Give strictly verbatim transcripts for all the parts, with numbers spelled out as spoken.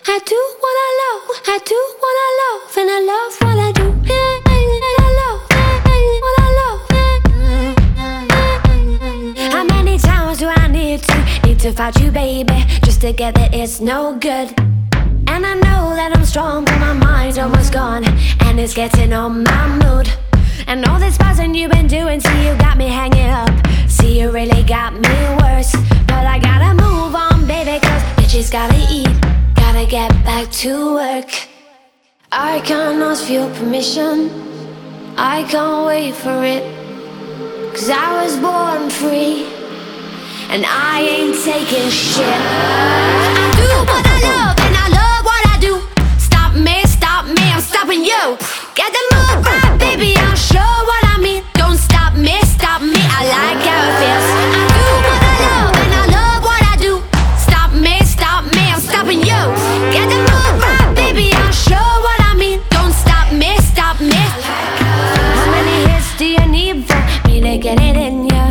I do what I love, I do what I love, and I love what I do. Yeah, and I love what I love. How many times do I need to, need to fight you, baby, just to get that it's no good? And I know that I'm strong, but my mind's almost gone, and it's getting on my mood. And all this buzzing you've been doing, see you got me hanging up, see you really got me worse. But I gotta move on, baby, cause bitches gotta eat, gotta get back to work. I can't ask for your permission, I can't wait for it, cause I was born free, and I ain't taking shit. I do what I love, and I love what I do. Stop me, stop me, I'm stopping you. Get the move right, baby, I'm sure what I mean. Don't stop me, stop me, I like how it feels. I do what I love, and I love what I do. Stop me, stop me, I'm stopping you. Get the move right, baby, I'm sure what I mean. Don't stop me, stop me. How many hits do you need for me to get it in ya?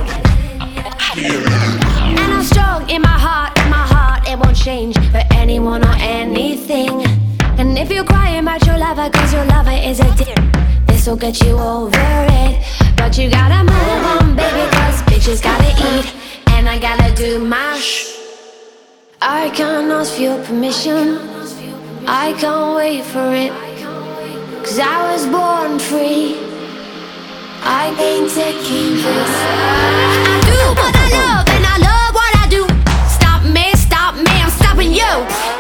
And I'm strong in my heart, in my heart, it won't change for anyone or anything. And if you're crying about your lover, cause your lover is a dick, this'll get you over it. But you gotta move on, baby, cause bitches gotta eat, and I gotta do my sh. I can't ask for your permission, I can't wait for it, cause I was born free, I ain't taking this. I do what I love, and I love what I do. Stop me, stop me, I'm stopping you.